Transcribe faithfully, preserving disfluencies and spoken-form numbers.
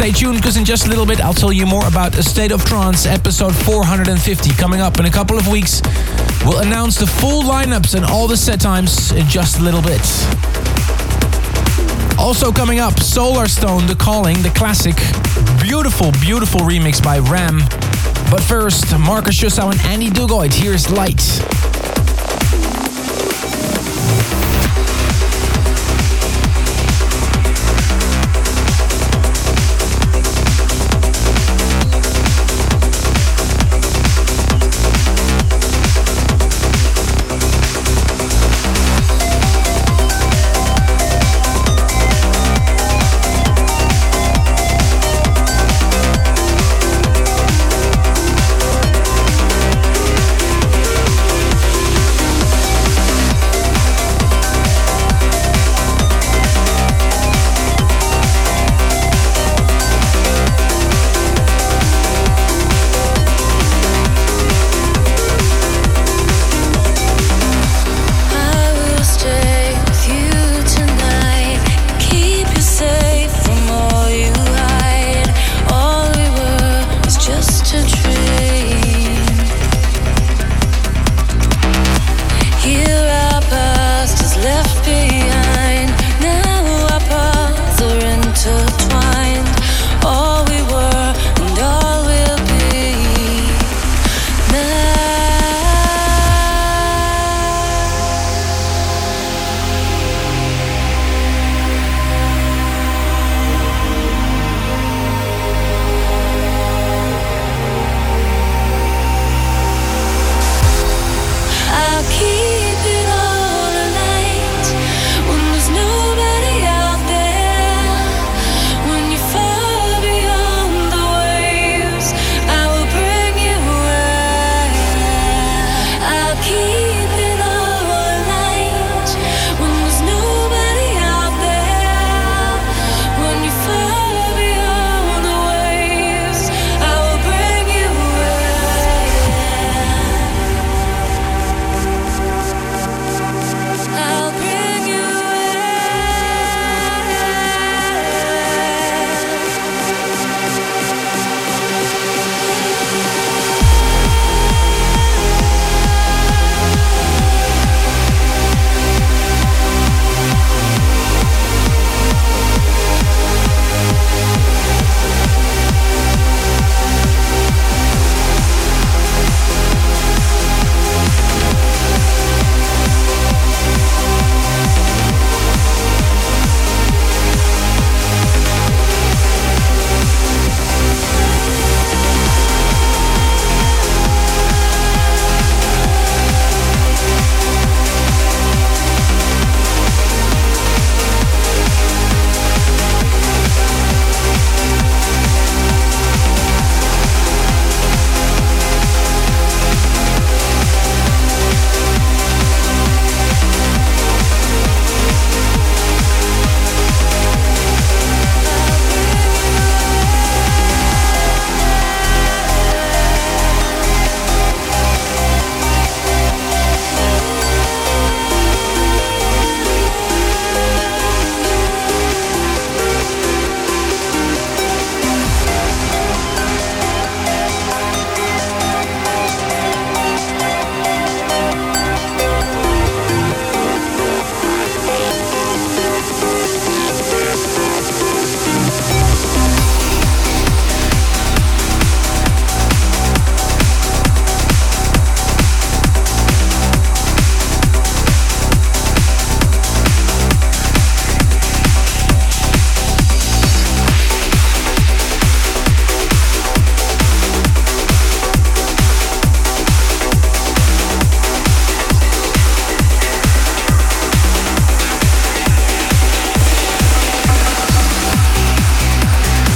Stay tuned, because in just a little bit I'll tell you more about A State of Trance episode four hundred fifty coming up in a couple of weeks. We'll announce the full lineups and all the set times in just a little bit. Also coming up, Solarstone, The Calling, the classic. Beautiful, beautiful remix by Ram. But first, Marcus Jussau and Andy Dugoit. Here's Light.